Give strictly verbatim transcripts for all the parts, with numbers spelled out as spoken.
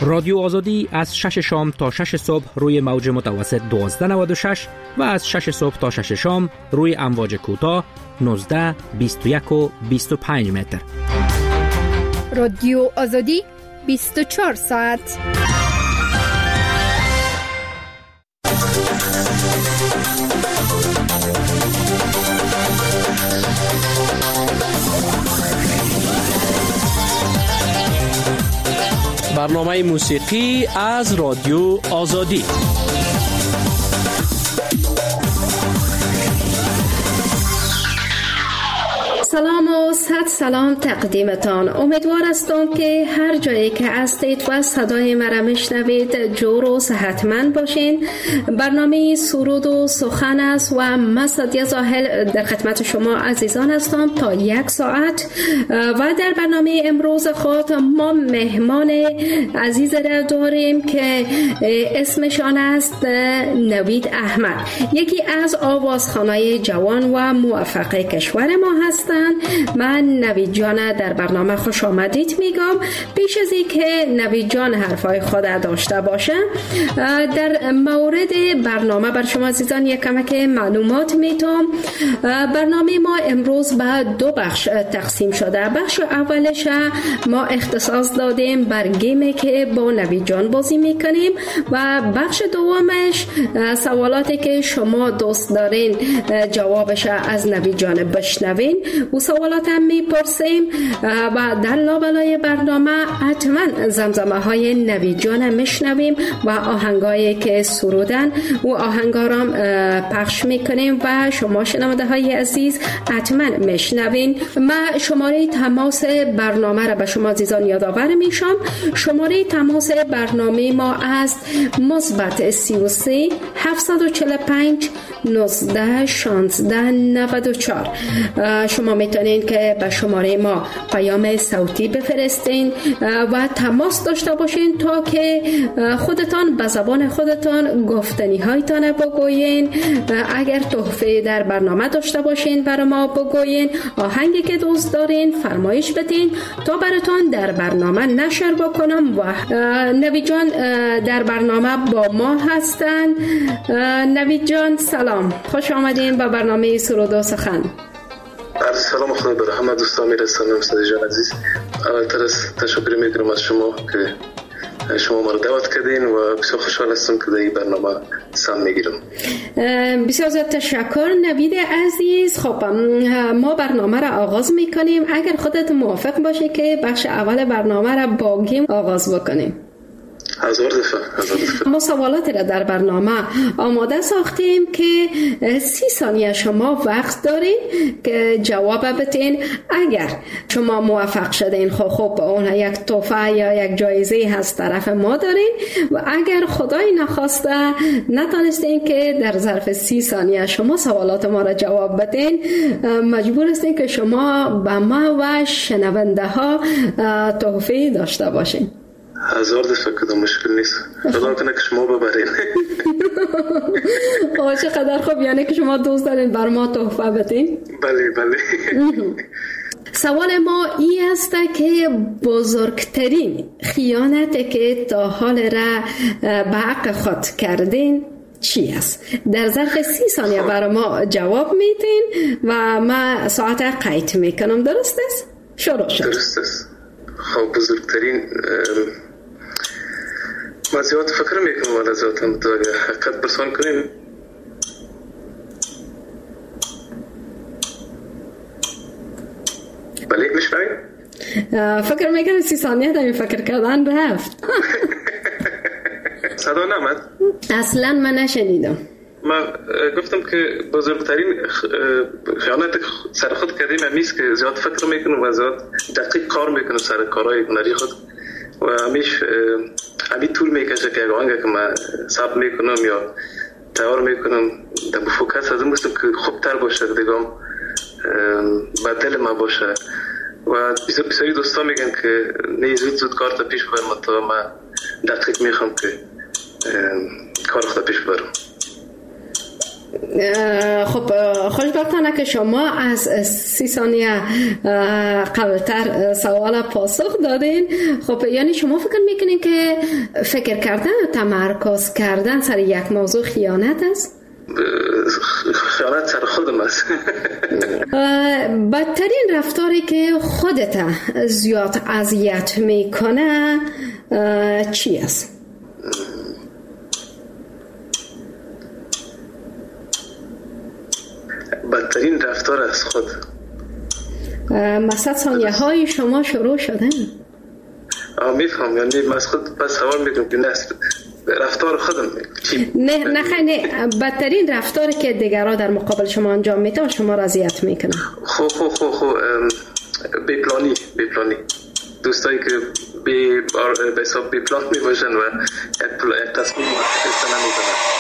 رادیو آزادی از شش شام تا شش صبح روی موج متوسط دوازده نود و شش و از شش صبح تا شش شام روی امواج کوتاه نوزده بیست و یک و بیست و پنج متر. رادیو آزادی بیست و چهار ساعت. برنامه موسیقی از رادیو آزادی. سلام و صد سلام تقدیمتان. امیدوار هستم که هر جایی که هستید و صدای مرا میشنوید جور و صحتمند باشین. برنامه سرود و سخن است و من سعدیه زاهل در خدمت شما عزیزان هستم تا یک ساعت. و در برنامه امروز خود ما مهمان عزیز را داریم که اسمشان است نوید احمد، یکی از آوازخوانای جوان و موفق کشور ما هستند. من نوید جان در برنامه خوش آمدید میگم. پیش از اینکه نوید جان حرفای خود داشته باشه، در مورد برنامه بر شما عزیزان یک کمک معلومات میتونم. برنامه ما امروز به دو بخش تقسیم شده. بخش اولش ما اختصاص دادیم بر گیمی که با نوید جان بازی میکنیم و بخش دومش سوالاتی که شما دوست دارین جوابش از نوید جان بشنوین و سوالات هم میپرسیم و در لابلای برنامه حتما زمزمه های نوید جان میشنویم و آهنگایی که سرودن و آهنگا را پخش میکنیم و شما شنونده های عزیز حتما میشنوین. من شماره تماس برنامه را به شما عزیزان یادآور میشم. شماره تماس برنامه ما است مثبت سی و سه هفتصد و چهل و پنج نوزده شانزده نود و چهار. شما میتونین که به شماره ما پیام صوتی بفرستین و تماس داشته باشین تا که خودتان به زبان خودتان گفتنی هایتان بگوین. اگر تحفه در برنامه داشته باشین برای ما بگوین، آهنگی که دوست دارین فرمایش بدین تا براتون در برنامه نشر بکنم. و نوید جان در برنامه با ما هستن. نوید جان سلام، خوش آمدین به برنامه سرود و سخن. عرض سلام خدا بر همه دوستان میرسانم. سعدی جان عزیز، اولتر از تشکر میکنم از شما که شما ما رو دعوت کردین و بسیار خوشحال هستم که در این برنامه سهم میگیرم. بسیار زیاد تشکر نوید عزیز. خب ما برنامه را آغاز میکنیم. اگر خودت موافق باشه که بخش اول برنامه را با گیم آغاز بکنیم. هزار دفعه هزار دفعه. ما سوالاتی را در برنامه آماده ساختیم که سی ثانیه شما وقت دارین که جواب بدین. اگر شما موفق شدین خب خب اون یک تحفه یا یک جایزه از طرف ما دارین و اگر خدای نخواسته نتونستین که در ظرف سی ثانیه شما سوالات ما را جواب بدین، مجبور هستین که شما به ما و شنونده ها تحفه داشته باشین. هزار دفعه کدام مشکل نیست. خدا کنه که شما ببرین. آه چقدر خوب، یعنی که شما دوست دارین بر ما تحفه بدین؟ بله بله. سوال ما این است که بزرگترین خیانتی که تا حال را به حق خود کردین چی است؟ در ظرف سی ثانیه بر ما جواب میدین و ما ساعت قید میکنم. درست است؟ شروع شد. درست است. خب بزرگترین ما زیاد فکر میکنم ولی زیاد هم تو اگر حقیقت پرسان کنیم بله میشنوید؟ فکر میکنم سی ثانیه دمی فکر کردن رفت. صدا نمد؟ اصلا من نشنیدم. ما گفتم که بزرگترین خیانت سر خود کردیم همیست که زیاد فکر میکنم و زیاد دقیق کار میکنم سر کارهای هنری خود و همیش همی طول میکشه که اگه که من ثبت میکنم یا تیار میکنم در فوکس از این بستم که خوبتر باشه دیگم به دل ما باشه و بسیاری دوستان میگن که نه زود زود کار تا پیش برم تا من دقیق میخوام که کار خود پیش برم. خب خوشبختانه که شما از سی ثانیه قبلتر سوال پاسخ دادین. خب یعنی شما فکر میکنین که فکر کردن و تمرکز کردن سر یک موضوع خیانت است؟ خیانت سر خودم است. بدترین رفتاری که خودت زیاد اذیت میکنه چی است؟ بدترین رفتار از خود مثلا ثانیه های شما شروع شده؟ آه میفهم. یعنی من از خود بس سوال میکنم که نه رفتار خودم چی؟ نه نه خیلی بدترین رفتاری که دیگرها در مقابل شما انجام میده و شما را اذیت میکنه. خو خو خو خو بی پلانی بی پلانی دوستایی که بی به حساب بی پلان می باشن و یک تصمیم متفق نمیکنن.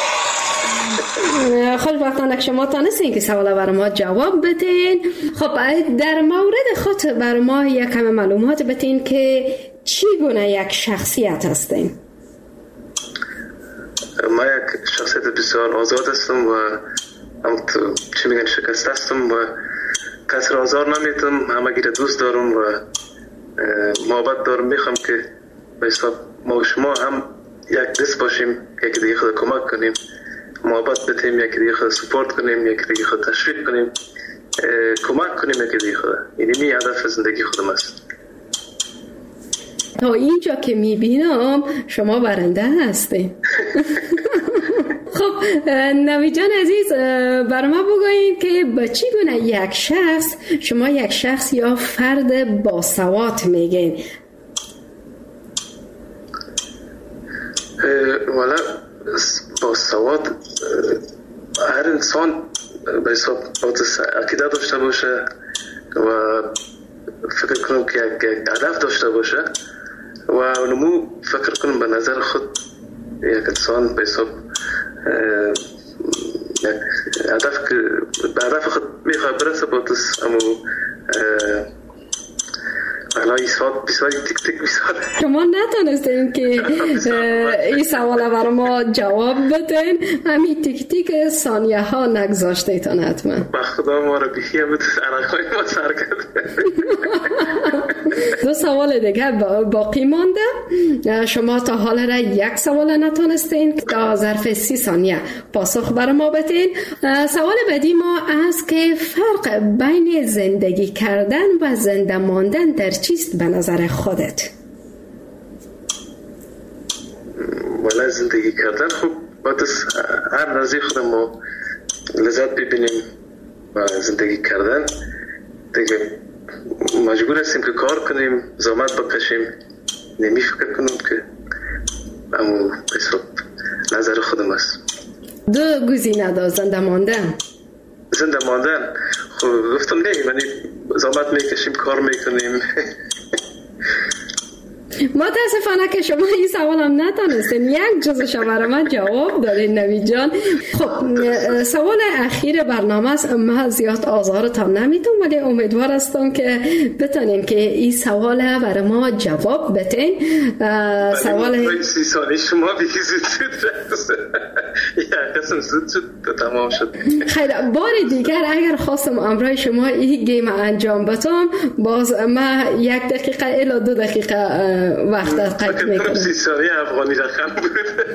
خوشبختانه که شما تانستین که سوال بر ما جواب بدین. خب در مورد خود بر ما یک کم معلومات بدین که چی گونه یک شخصیت هستین؟ ما یک شخصیت بسیار آزاد هستم و هم چی میگن شکست هستم و کسی را آزار نمیتم، همه گیره دوست دارم و محبت دارم. میخوام که به حساب ما و شما هم یک دست باشیم، یکی دیگه خود کمک کنیم، محبت بتیم، یکی دیگه خود سپورت کنیم، یکی دیگه خود تشویق کنیم، کمک کنیم یکی دیگه خود. یعنی می هدف زندگی خودم است. تا اینجا که میبینم شما برنده هستین. خب نوید جان عزیز بر ما بگویید که با چی گونه یک شخص شما یک شخص یا فرد باسواد میگین؟ والا باسواد هر انسان به حساب عقیده داشته باشه و فکر کنم که یک هدف داشته باشه و نمو فکر کنم به نظر خود یک انسان به حساب هدف که به هدف خود میخواه برسه با تس امو الان سوال بسیاری تک تک بسیار شما نتونستیم که این سوال برای ما جواب بدین، همین تک تک ثانیه ها نگذاشته ایتان حتما. با خدا ما رو بیخی همه عرقای ما سر کرده. دو سوال دیگه باقی مانده. شما تا حال را یک سوال نتونستین تا ظرف سی ثانیه پاسخ برای ما بدین. سوال بعدی ما است که فرق بین زندگی کردن و زنده ماندن در چیست به نظر خودت؟ ولی زندگی کردن خب باید هر نزدی خودم ما لذت ببینیم و زندگی کردن دیگه مجبور هستیم که کار کنیم، زحمت بکشیم. نمی فکر کنم که امو حساب نظر خودم است. دو گزینه دار زنده ماندن. زنده ماندن خب گفتم نه، یعنی زحمت میکشیم، کار میکنیم. متاسفانه که شما این سوال هم نتونستین یک جزش برای من جواب دادین نوید جان. خب سوال اخیر برنامه است. من زیاد آزارتان نمیتونم ولی امیدوار هستم که بتونین که این سوال برای ما جواب بدین. سوال سی سالی شما بیگی زود شد یک قسم زود شد تمام شد. خیلی بار دیگر اگر خواستم امرای شما این گیم انجام بدم باز من یک دقیقه الا دو دقیقه وقت قید میکنم. سی ثانیه افغانی رقم بود.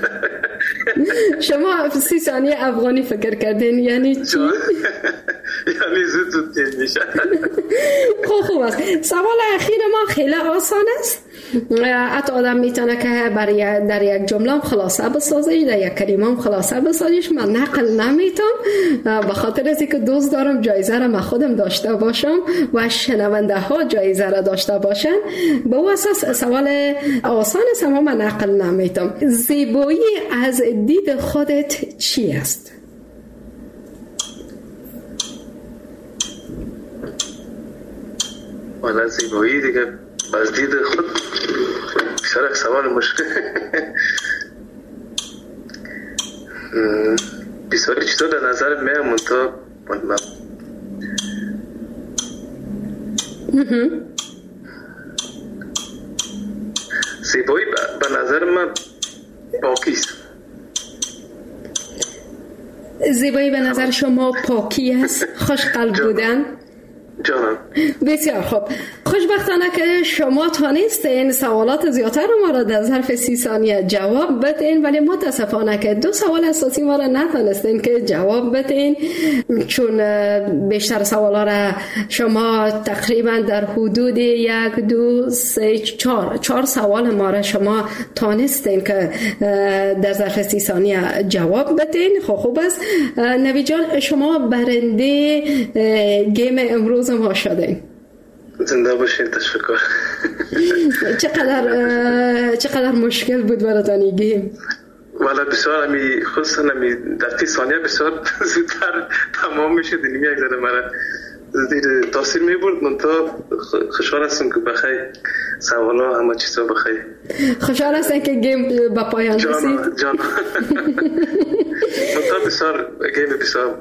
شما سی ثانیه افغانی فکر کردین یعنی چی؟ یعنی زود زود تیز میشه. خوب خوب است. سوال اخیر ما خیلی آسان است. حتی آدم میتونه که برای در یک جمله خلاصه بسازه، در یک کلمه خلاصه بسازیش. من نقل نمیتونم به خاطر از اینکه دوست دارم جایزه را من خودم داشته باشم و شنونده ها جایزه را داشته باشن. به اون اساس سوال آسان است اما من نقل نمیتونم. زیبایی از دید خودت چی است؟ والا زیبایی دیگه از دید خود بسیار یک سوال مشکل. بسیاری چیزا در نظر من منطقه من زیبایی به نظر من باقی است. زیبایی به نظر شما پاکی است، خوش قلب بودن؟ جانم. بسیار خوب. خوشبختانه که شما تانستین سوالات زیادتر ما را در ظرف سی ثانیه جواب بدین، ولی متاسفانه که دو سوال اساسی ما را نتانستین که جواب بدین، چون بیشتر سوالا را شما تقریبا در حدود یک دو سه چهار چهار سوال ما را شما تانستین که در ظرف سی ثانیه جواب بدین. خب خوب است. نوید جان، شما برنده گیم امروز ما شدین. زنده باشین. تشکر. چقدر چقدر مشکل بود براتون این گیم؟ والا بسیار امی خصوصا امی دقیقی ثانیه بسیار زودتر تمام میشه. دنیم یک ذره مرا زیر تاثیر میبرد. من تا خوشحال هستم که بخیر سوالا همه چیزا بخیر. خوشحال هستم که گیم به پایان رسید. جان جان من تا بسیار گیم بسیار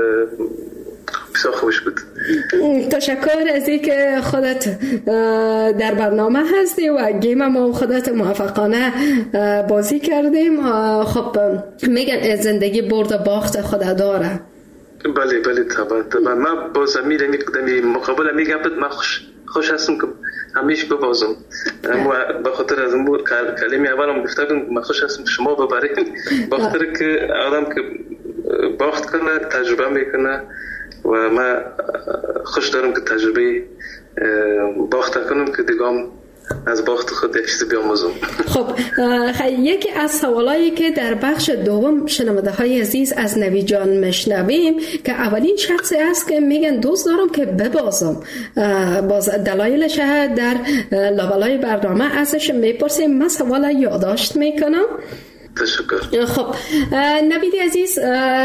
بسیار خوش بود. تشکر از اینکه خودت در برنامه هستی و گیم ما خودت موفقانه بازی کردیم. خب میگن زندگی برد و باخت خود داره. بله بله طبعا طبعا. من باز امیر می مقابل میگم من خوش خوش هستم که همیشه ببازم. اما به خاطر از اون کلمه اولم گفتم من خوش هستم شما ببرین، به خاطر که آدم که باخت کنه تجربه میکنه و من خوش دارم که تجربه باخت کنم که دیگه از باخت خود یک چیز بیاموزم. خب یکی از سوالایی که در بخش دوم شنونده های عزیز از نوید جان میشنویم که اولین شخصی است که میگن دوست دارم که ببازم، باز دلایلش در لابلای برنامه ازش میپرسیم. من سوال یادداشت میکنم. تشکر. خب نوید عزیز،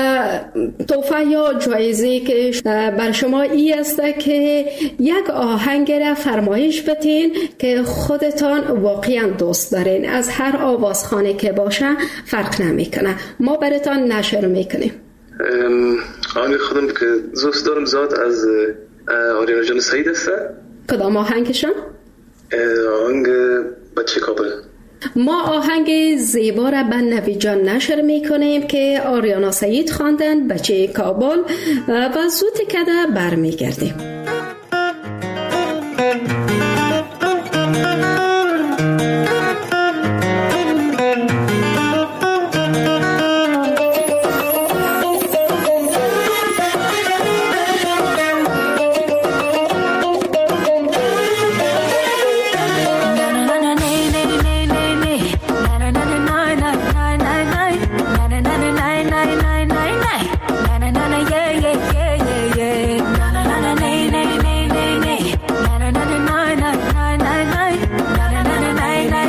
تحفه یا جایزه که بر شما ای است که یک آهنگ را فرمایش بدین که خودتان واقعا دوست دارین، از هر آوازخانه که باشه فرق نمیکنه، ما براتون نشر میکنیم. آهنگ خودم که دوست دارم زاد از آریانا جان سعید است. کدام آهنگشان؟ آهنگ بچه کابل. ما آهنگ زیبا را به نوید جان نشر میکنیم که آریانا سعید خواندن، بچه کابل، و زود کده برمیگردیم. Night, night, night, night, night, night, night, night, night, night, night, night,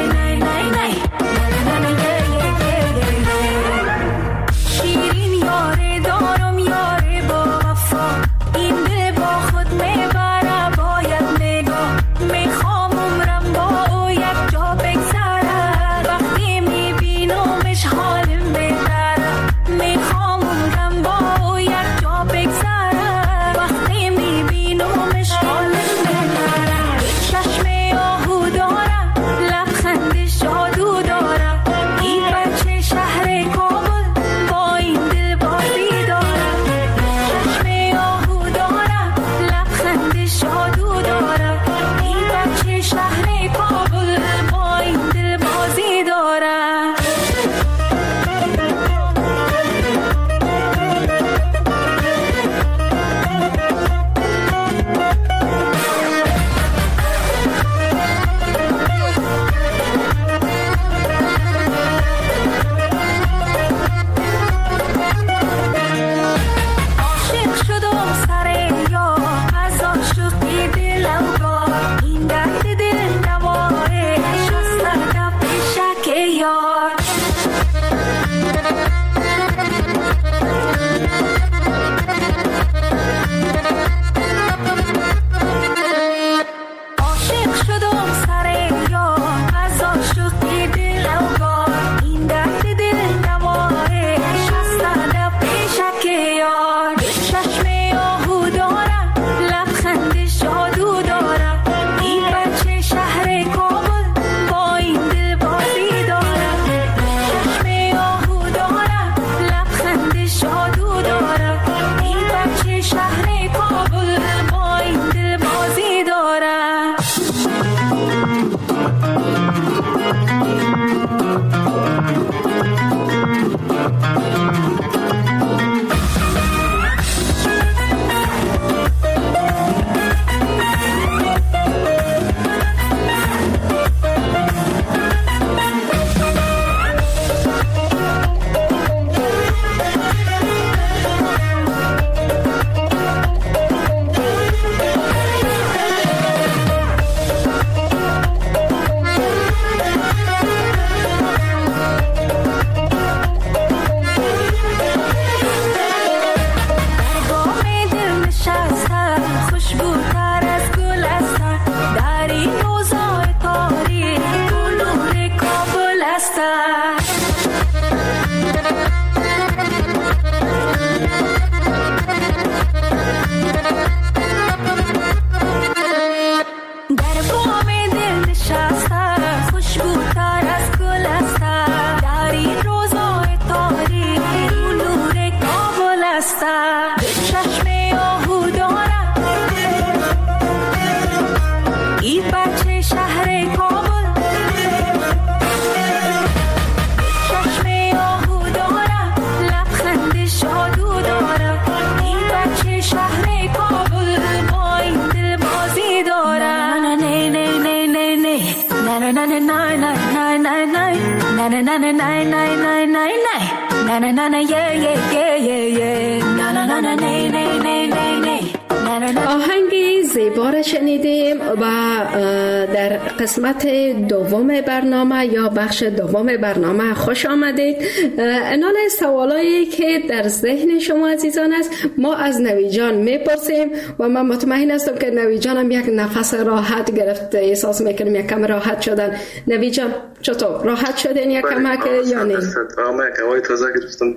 آهنگی زیبا را شنیدیم و در قسمت دوم برنامه یا بخش دوم برنامه خوش آمدید. انال سوالایی که در ذهن شما عزیزان است ما از نوی جان میپرسیم و من مطمئن هستم که نوی جان هم یک نفس راحت گرفته، احساس میکنیم یک کم راحت شدن. نوی جان چطور راحت شدین یک کم یا نه؟ آمه هوای تازه گرفتم،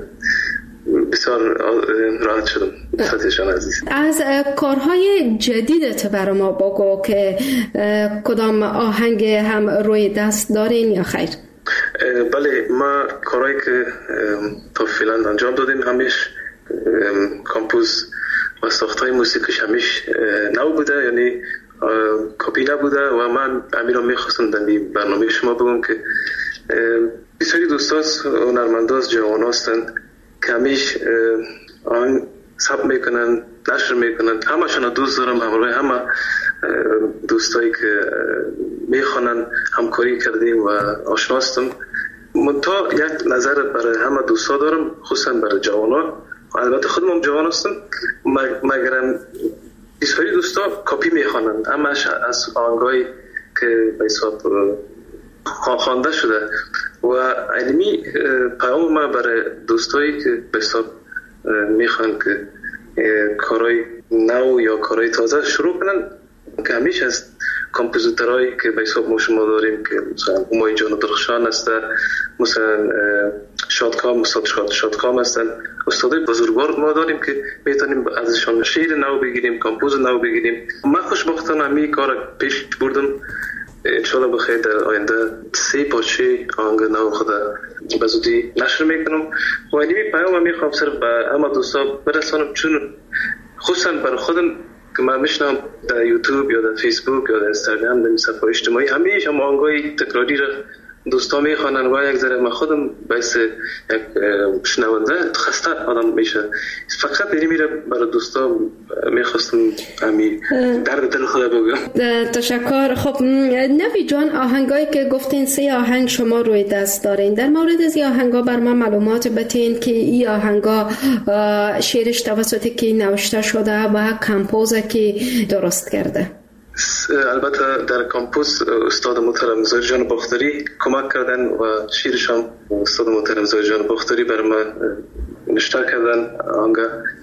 بسیار راحت شدم. فتیشان عزیز، از کارهای جدیدت برای ما بگو که کدام آهنگ هم روی دست دارین یا خیر؟ بله، ما کارهایی که تا فعلا انجام دادیم همیش کامپوز و ساختهای موسیقیش همیش نو بوده، یعنی کپی نبوده و من امیر رو میخواستم در برنامه شما بگم که بسیاری دوستاست هنرمنداست جوان هستن که همیش آن ثبت میکنن، نشر میکنن. همشون دوست دارم، همراه همه دوستایی که میخوانن همکاری کردیم و آشنا هستم. منتها یک نظر برای همه دوستا دارم، خصوصا برای جوانا. البته خودم هم جوان هستم، مگرم بسیاری دوستا کپی میخوانن، همش از آهنگایی که به حساب خوانده شده و علمی پیام ما برای دوستایی که به حساب میخوان که کارهای نو یا کارهای تازه شروع کنن، که همیشه از کمپوزیترهایی که به حساب ما شما داریم که مثلا همای جان درخشان هستن، مثلا شادکام استاد شادکام هستن، استادای بزرگوار ما داریم که میتونیم ازشان شعر نو بگیریم، کمپوز نو بگیریم. من خوشبختانه همین کار پیش بردم. انشالله بخیر در آینده سه پارچه آهنگ نو خود به زودی نشر میکنم و اینمی پیام میخوام صرف به همه دوستا برسانم، چون خصوصا برای خودم که من میشنم در یوتیوب یا در فیسبوک یا در اینستاگرام در صفحه اجتماعی همیشه هم آهنگای تکراری را دوستا میخوانن و یک ذره من خودم باعث یک شنونده خسته آدم میشه. فقط اینی میره برای دوستا میخواستم همین درد دل خدا بگم. تشکر. خب نوی جان، آهنگایی که گفتین سه آهنگ شما روی دست دارین، در مورد از این آهنگا بر من معلومات بتین که این آهنگا شعرش توسط کی نوشته شده و کمپوز کی درست کرده؟ البته در کمپوز استاد محترم زاهد جان باختری کمک کردن و شیرش هم استاد محترم زاهد جان باختری بر من نشته کردن آهنگ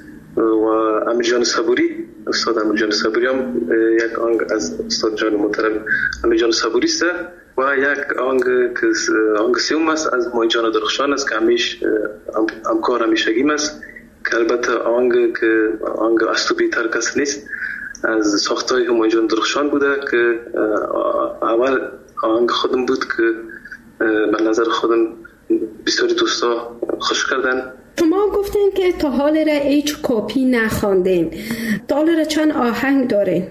و امیر جان صبوری، استاد امیر جان صبوری هم یک آهنگ از استاد جان محترم امیر جان صبوری است و یک آهنگ که آهنگ سیوم است از مای جان درخشان است که همیش همکار همیشگیم است، که البته آهنگ که آهنگ از تو بیتر کس نیست از ساختای همای جان درخشان بوده که اول آهنگ خودم بود که به نظر خودم بسیاری دوستا خوش کردن. شما گفتین که تا حال را هیچ کپی نخواندین، تا حال را چند آهنگ دارین؟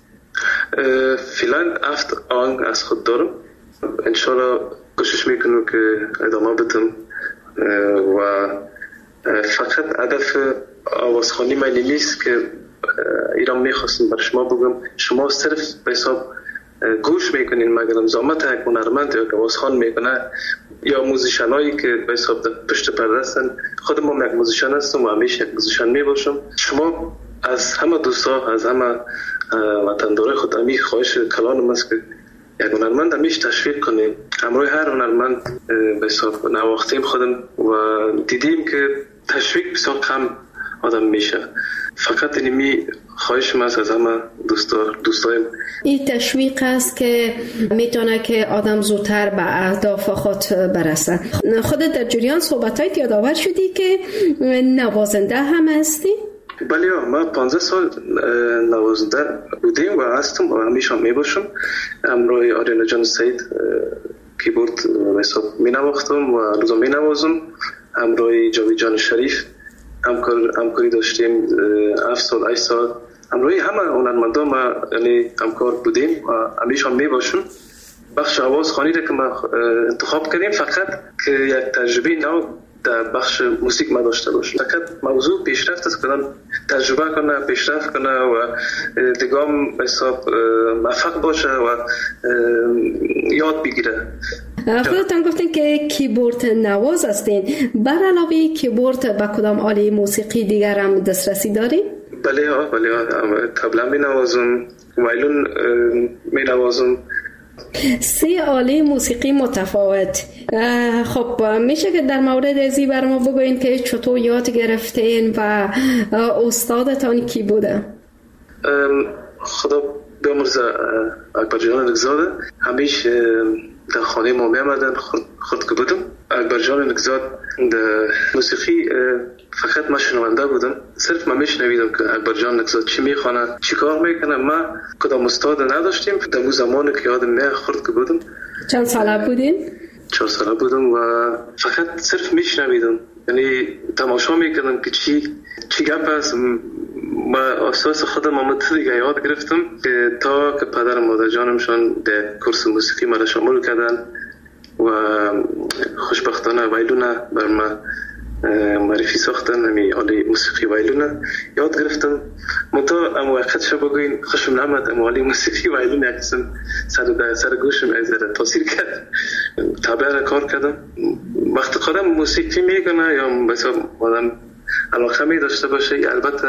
فعلا هفت آهنگ از خود دارم، انشالله کوشش میکنم که ادامه بدم و فقط هدف آوازخوانی من نیست که ایران میخواستم برای شما بگم شما صرف به حساب گوش میکنین، مگر زحمت یک هنرمند یا که آوازخوان میکنه یا موزیشنایی که به حساب پشت پرده هستن، خودم هم یک موزیشن هستم و همیشه یک موزیشن میباشم. شما از همه دوستا از همه وطندارای خود همی خواهش کلانم است که یک هنرمند همیشه تشویق کنیم. همراه هر هنرمند به حساب نواختیم خودم و دیدیم که تشویق بسیار کم آدم میشه. فقط اینمی خواهشم است از همه دوستا دوستایم این تشویق است که میتونه که آدم زودتر به اهداف خود برسه. خودت در جریان صحبتایت یادآور شدی که نوازنده هم هستی؟ بله، ما پانزده سال نوازنده بودیم و هستم و همیشه هم میباشم. همراه آریانا جان سید کیبورد حساب می نواختم و روزا می نوازم. همراه جاوید جان شریف همکار همکاری داشتیم هفت سال هشت سال. همراه همه هنرمندا ما یعنی همکار بودیم و همیشه هم میباشم. بخش آوازخوانی را که ما انتخاب کردیم فقط که یک تجربه نو در بخش موسیقی ما داشته باشیم. فقط موضوع پیشرفت است که تجربه کنه، پیشرفت کنه و دیگه هم حساب موفق باشه و یاد بگیره. خودتان گفتین که کیبورد نواز هستین، بر علاوه کیبورد با کدام آله موسیقی دیگر هم دسترسی دارین؟ بله ها بله ها طبله می نوازم، وایلون می نوازم. سه آله موسیقی متفاوت. خب میشه که در مورد ازی بر ما بگوین که چطور یاد گرفتین و استادتان کی بوده؟ خدا بیامرزه اکبر جان نگزاده همیش در خانه ما می آمدن خود که بودم. اکبر جان نگزاد در موسیقی فقط ما شنونده بودم، صرف ما میشنویدم که اکبر جان نگزاد چی میخوانه چی کار میکنه. ما کدام استاد نداشتیم در اون زمانی که یادم می خورد که بودم. چند ساله بودین؟ چهار ساله بودم و فقط صرف میشنویدم، یعنی تماشا میکردم که چی چی گپ است. ما اساس خودم آمد دیگه یاد گرفتم که تا که پدر مادر جانمشان در کورس موسیقی مرا شامل کردن و خوشبختانه وایلونه بر ما معرفی ساختن. همی آله موسیقی وایلونه یاد گرفتم. منطقه اما وقت شب بگوین خوشم نامد اما آله موسیقی وایلونه یک قسم سر, سر گوشم از تاثیر کرد. طبعا را کار کردم. وقت خودم موسیقی میکنه یا بسا آدم علاقه می داشته باشه، البته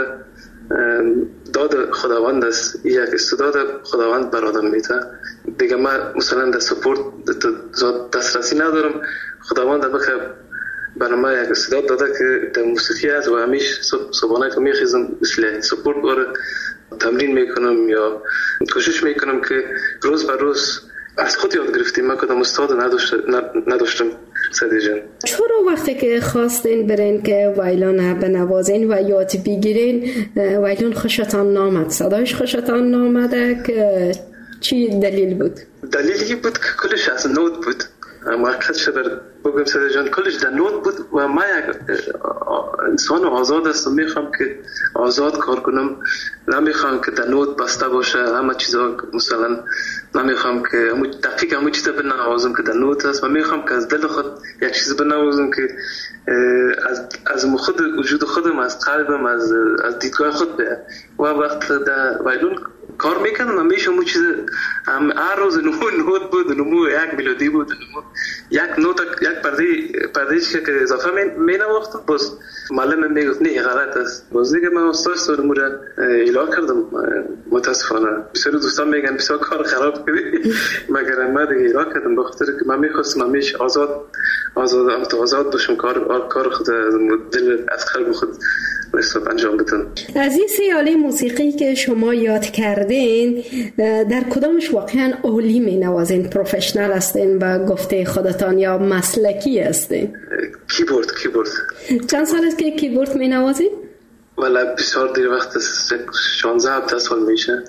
داد خداوند است، یک استعداد خداوند بر آدم میده دیگه. ما مثلا در سپورت دسترسی ندارم، خداوند بخیر برای ما یک استعداد داده که در موسیقی است و همیش صبحانه که میخیزم مثل سپورت باره تمرین میکنم یا کوشش میکنم که روز بر روز از خود یاد گرفتیم. من کدام استاد نداشتم. سعدی جان چرا وقتی که خواستین برین که وایلون بنوازین و یاد بگیرین وایلون خوشتان نامد، صدایش خوشتان نامده که چی دلیل بود؟ دلیلی بود که کلش از نوت بود. موقت شبر بگم سعدی جان کلش در نوت بود و ما یک انسان آزاد است و میخوام که آزاد کار کنم. نمیخوام که در نوت بسته باشه همه چیزا، مثلا نمیخوام که همون دقیق همون چیزا بنوازم که در نوت است. و میخوام که از دل خود یک چیز بنوازم که از از خود وجود خودم، از قلبم، از از دیدگاه خود بیاد. و وقت در وایلون کار میکنم همیشه همون چیز هم هر روز نمو نوت بود، نمو یک ملودی بود، نمو یک نوت یک پرده پردهش که اضافه می نواختم. باز معلم میگفت نه غلط است. باز دیگه من استاد سرمو را اعلام کردم. متاسفانه بسیار دوستان میگن بسیار کار خراب کردی، مگر من دیگه اعلام کردم به خاطر که من میخواستم همیشه آزاد آزاد آزاد باشم، کار کار خود دل از قلب خود حساب انجام بدم. از این سه آله موسیقی که شما یاد کردین در کدامش واقعا عالی می نوازین، پروفشنال هستین و گفته خودتان یا مسلکی هستین؟ کیبورد کیبورد چند سال است که کیبورد می نوازین؟ والا بسیار دیر وقت است، شانزده هفته سال میشه.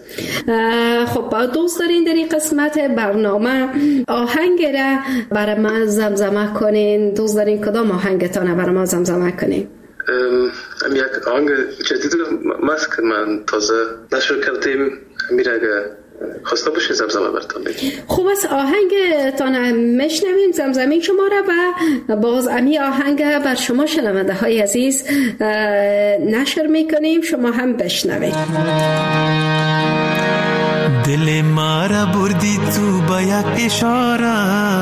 خب دوست دارین در این قسمت برنامه آهنگ را برای ما زمزمه کنین؟ دوست دارین کدام آهنگتان برای ما زمزمه کنین؟ ام یک آهنگ جدید ماست که من تازه نشر کردیم، میره اگه خواسته باشه زمزمه برتان بگیم. خوب است، آهنگتان میشنویم، زمزمه شما را و باز امی آهنگ بر شما شنونده های عزیز نشر میکنیم، شما هم بشنوید. دل ما را بردی تو با یک اشاره،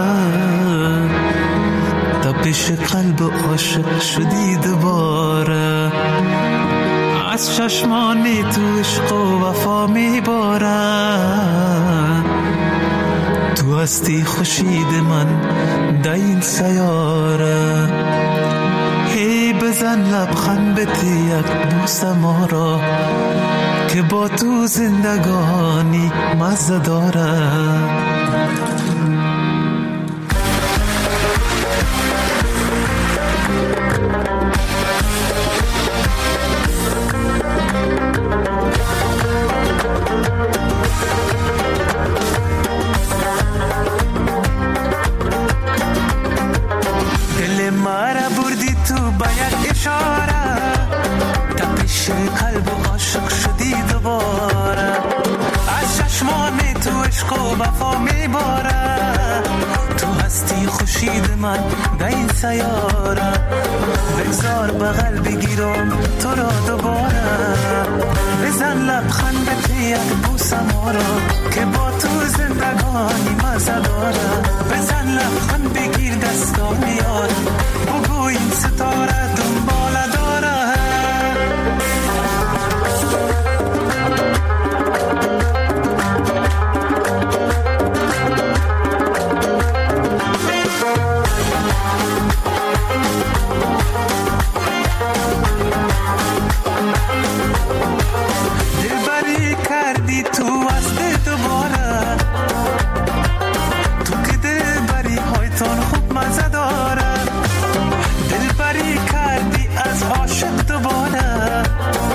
تپش قلب عاشق شدی دوباره، از چشمان تو عشق و وفا میباره، تو هستی خورشید من در این سیاره، هی بزن لبخند بده یک دوست ما را که با تو زندگانی مزه داره. قلب عاشق شدی دوباره، از چشمان تو عشق و وفا میباره، تو هستی خورشید من در این سیاره، بگذار بغل بگیرم تو را دوباره، بزن لبخند به یک بوسم ما را که با تو زندگانی مزه داره. دستان یارم بگو این ستاره دنبال داره. دلبری کردی تو از دوباره، تو که دلبری هایتان خوب مزه داره. دلبری کردی از عاشق دوباره،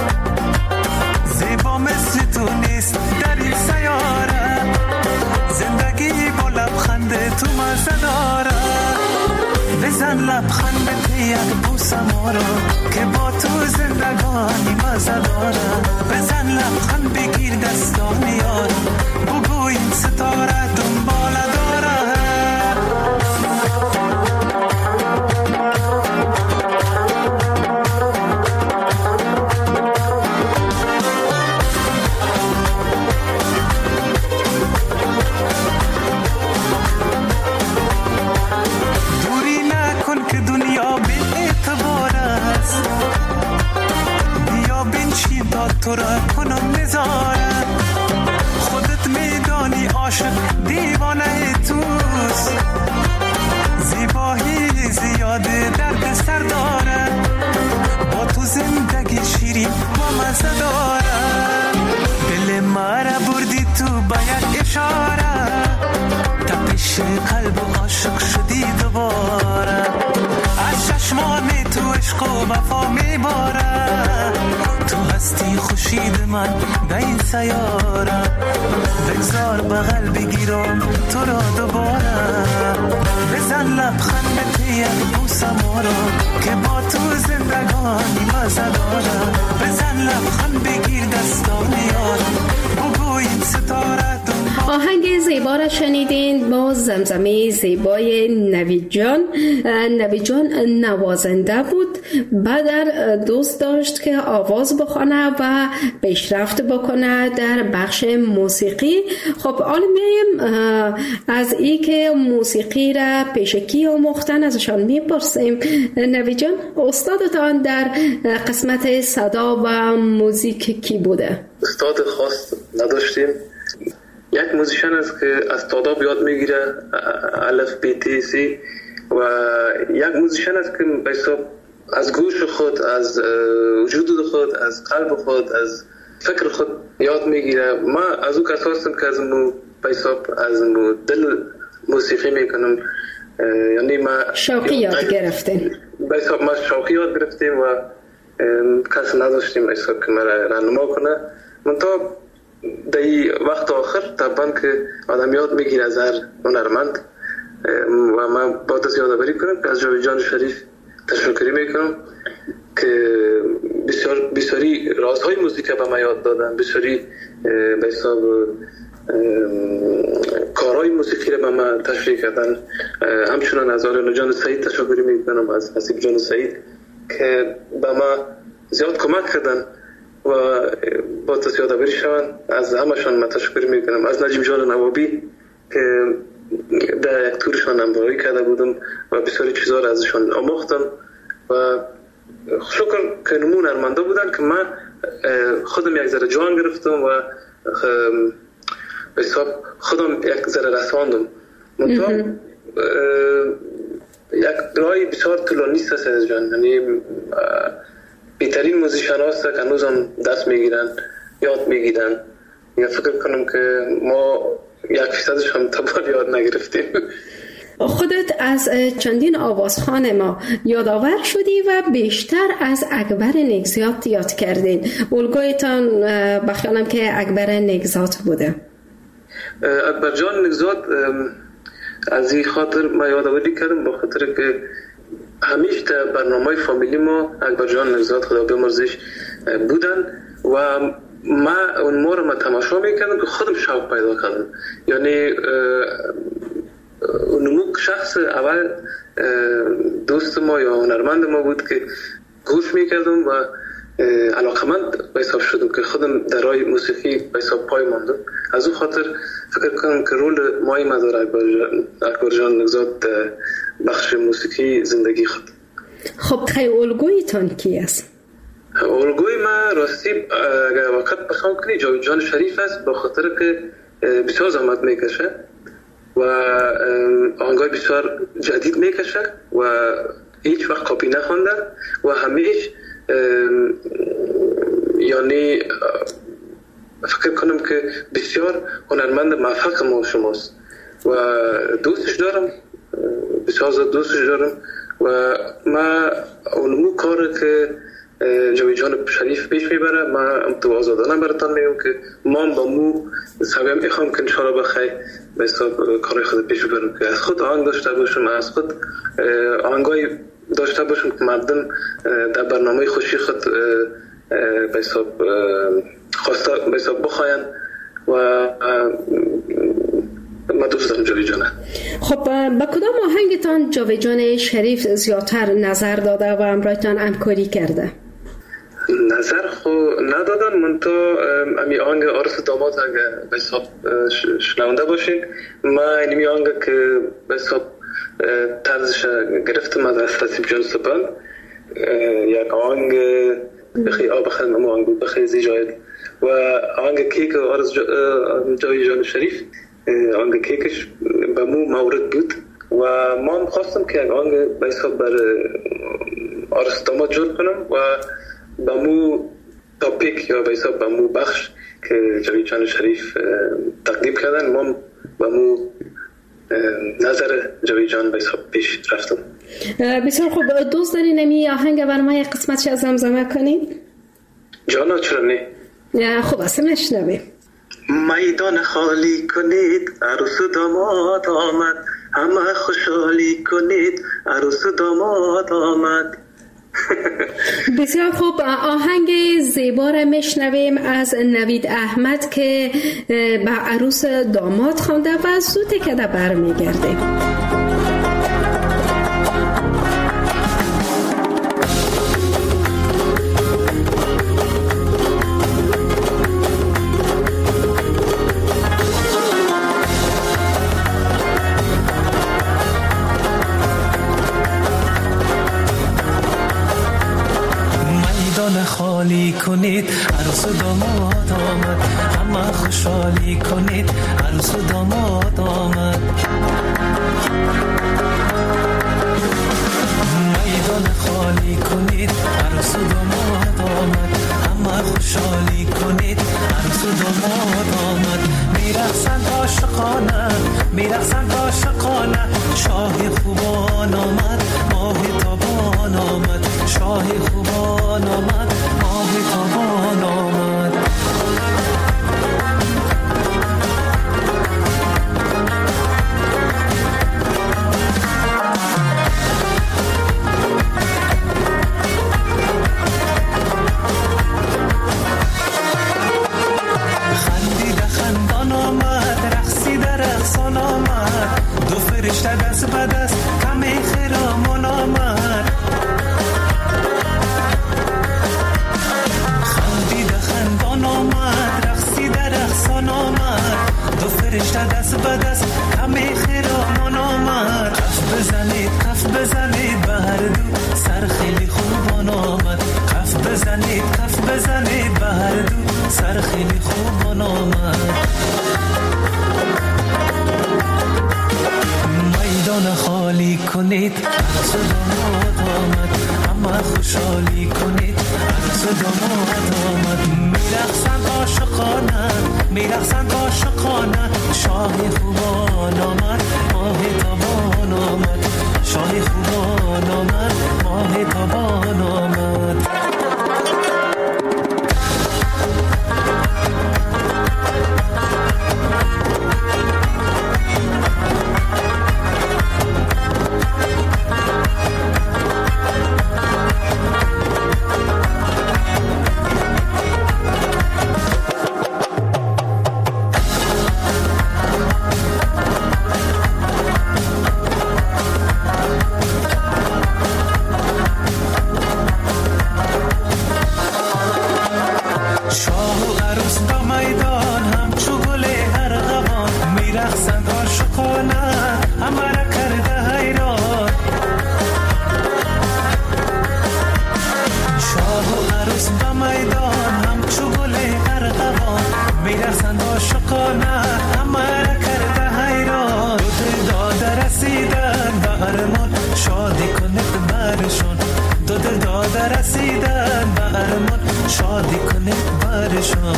زیبا مثل تو نیست در این سیاره. زندگی با لبخند تو مزه داره. بزن لبخند به یک بوسه ما رو که با تو زندگانی مزه داره. بزن لبخند بگیر دستان یارم بگو این ستاره دنبال داره. دوری نکن که دنیا بی اعتبار است، بیا بنشین تا تو را کنم نظاره. خودت میدانی عاشق دیوانه توست، زیبایی زیاده درد سر داره. با تو زندگی شیرین و مزه داره. دل مرا بردی تو با یک اشاره، تپش قلب عاشق شدی دوباره. از چشمان تو عشق و وفا میباره. تو هستی خورشید من در این سیاره. بگذار بغل بگیرم تو را دوباره. بزن لبخند به یک بوسه ما رو که با تو زندگانی مزه داره. بزن لبخند بگیر دستان یارم بگو این ستاره. آهنگ زیبا را شنیدین با زمزمه زیبای نوید جان. نوید جان نوازنده بود، بعد دوست داشت که آواز بخونه و پیشرفت بکنه در بخش موسیقی. خب حالا میایم از ای که موسیقی را پیشکی آموختن ازشان میپرسیم. نوید جان، استادتان در قسمت صدا و موزیک کی بوده؟ استاد خاص نداشتیم. یک موزیشن است که از تاداب یاد میگیره، الف بی تی سی، و یک موزیشن است که به حساب از گوش خود، از وجود خود، از قلب خود، از فکر خود یاد میگیره. ما از او کسا هستم که از مو به حساب از مو دل موسیقی میکنم، یعنی ما شوقی یاد گرفتیم. به حساب ما شوقی یاد گرفتیم و کس نداشتیم به حساب که ما راهنما کنه. منتها در وقت آخر طبعا که آدم یاد میگیره از هر هنرمند، و من با دست یادآوری کنم که از جاوید جان شریف تشکری میکنم که بسیار بسیاری رازهای موسیقی به من یاد دادن، بسیاری به حساب کارهای موسیقی رو به من تشریح کردن. همچنان از آریانا جان سعید تشکری میکنم، از حسیب جان سعید که به من زیاد کمک کردن و با دست یادآوری شوند. از همشان من تشکر میکنم. از نجیب جان نوابی که در یک تورشان همراهی کرده بودم و بسیاری چیزا را ازشان آموختم و شکر که نمون هنرمندا بودن که من خودم یک ذره جان گرفتم و به حساب خودم یک ذره رساندم. منطقه یک راهی بسیار طولانی است از جان، یعنی بهترین موزیشن هاست که هنوز هم دست میگیرن، یاد میگیرن. یا فکر کنم که ما یک فیصدش هم تبار یاد نگرفتیم. خودت از چندین آوازخوان ما یادآور شدی و بیشتر از اکبر نگزات یاد کردین. الگویتان بخیالم که اکبر نگزات بوده. اکبر جان نگزات از این خاطر ما یادآوری کردم، با خاطر که همیشه در برنامه فامیلی ما اکبر جان نگزات خدا بیامرزش بودن و ما اون ما رو ما تماشا میکردم که خودم شوق پیدا کردم. یعنی اونمو شخص اول دوست ما یا هنرمند ما بود که گوش میکردم و علاقمند به حساب شدم که خودم در راه موسیقی به حساب پای ماندم. از اون خاطر فکر کنم که رول مای مدار اکبر جان نگذاد بخش موسیقی زندگی خود. خب خیلی الگویتان کی است؟ الگوی ما راستی اگر وقت بخوام کنی جاوید جان شریف است، به خاطر که بسیار زحمت میکشه و آهنگای بسیار جدید میکشه و هیچ وقت کاپی نخونده و همیشه یعنی فکر کنم که بسیار هنرمند موفق ما شماست و دوستش دارم، بسیار زیاد دوستش دارم و ما اونمو کار که جاوید جان شریف پیش میبره ما هم تو آزادانه براتان میگم که ما با مو سویم میخوام که انشاءالله بخیر به حساب کار خود پیش ببرم که از خود آهنگ داشته باشم، از خود آهنگای داشته باشم که مردم در برنامه خوشی خود به حساب خواسته به حساب بخواین و ما دوست دارم جاوید جانه. خب با کدام آهنگتان جاوید جان شریف زیادتر نظر داده و امرایتان همکاری کرده؟ نظر خو ندادن، من تو امی آهنگ آرس داماد اگه به حساب شنونده باشین، ما اینمی آهنگ که به حساب طرزش گرفتم از استاسیب جان سپن، یک آهنگ بخی آب خیلی نمو آهنگ بخی زیجاید و آهنگ کیک آرس جاوید جان شریف آهنگ کیکش به مو مورد بود و ما هم خواستم که یک آهنگ به حساب بر آرس داماد جور کنم و به مو تاپیک یا به حساب به مو بخش که جاوید جان شریف تقدیم کردن ما به مو نظر جاوید جان به حساب پیش رفتم. بسیار خوب، دوست دارین نمی آهنگ بر ما یک قسمتش از زمزمه کنید؟ جانا چرا نه؟ خوب است نشنویم. میدان خالی کنید عروس و داماد آمد، همه خوشحالی کنید عروس و داماد آمد. بسیار خوب، آهنگ زیبا را میشنویم از نوید احمد که به عروس داماد خوانده و زود که در بر میگرده. خالی کنید عروس و داماد آمد، همه خوشحالی کنید عروس و داماد آمد. میدان خالی کنید عروس و داماد آمد، همه خوشحالی کنید عروس و داماد آمد. میرقصند عاشقانه میرقصند عاشقانه، شاه خوبان آمد ماه تابان آمد، شاه خوبان آمد ماه تابان آمد. خندیده خندان آمد، رقصیده رقصان آمد، دو فرشته دست به دست کمی خرامان آمد. خندیده خندان آمد، رقصیده رقصان آمد، دو فرشته دست به دست کمی خرامان آمد. کف بزنید کف بزنید به هر دو، سر خیلی خوبان آمد. کف بزنید کف بزنید به هر دو، سر خیلی خوبان آمد. میدان خالی کنید عروس و داماد آمد، همه خوشحالی کنید عروس و داماد آمد. میرقصند عاشقانه میرقصند عاشقانه، شاه خوبان آمد ماه تابان آمد، شاه خوبان آمد ماه تابان آمد. ارمان شادی کنید برشون دو دل داده رسیدن به ارمان شادی کنید برشون